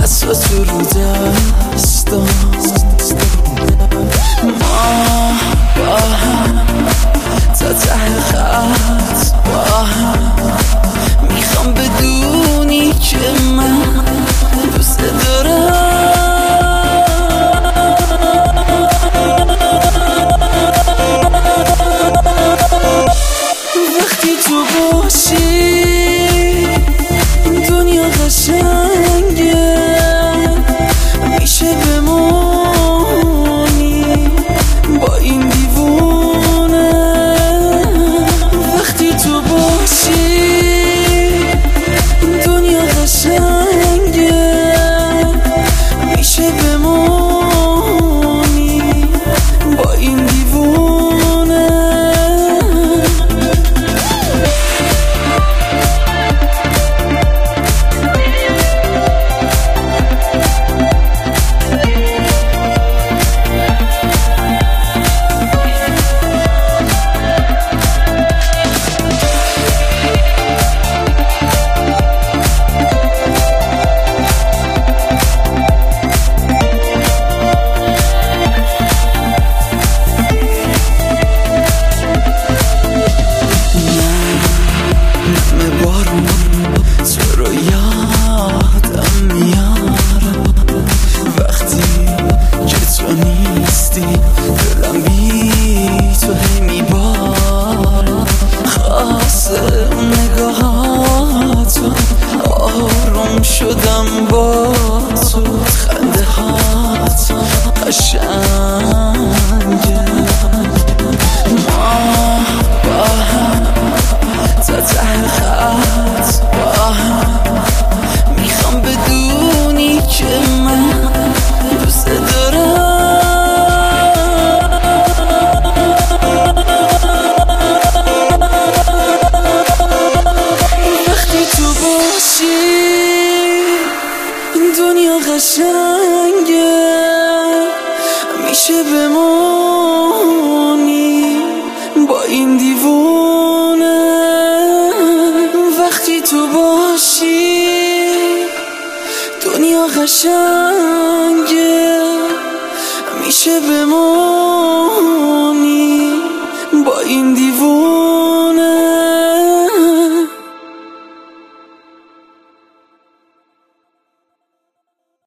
دستات رو دستام، ما با هم تا ته خط با هم. میخوام بدونی که من دوست دارم. وقتی تو باشی دنیا قشنگه، میشه بمونی با این دیوونه. وقتی تو باشی دنیا قشنگه، میشه بمونی با این دیوونه. تو رو یادم میاره وقتی که تو نیستی، دلم بی تو هی میباره. خاصه اون نگاهاتو، آروم شدم با تو. خنده هات قشنگه، ما با هم تا ته خط با هم. میخوام بدونی که من دوست دارم. وقتی تو باشی دنیا قشنگه، میشه بمونی با این دیوونه. وقتی تو باشی دنیا قشنگه، میشه بمونی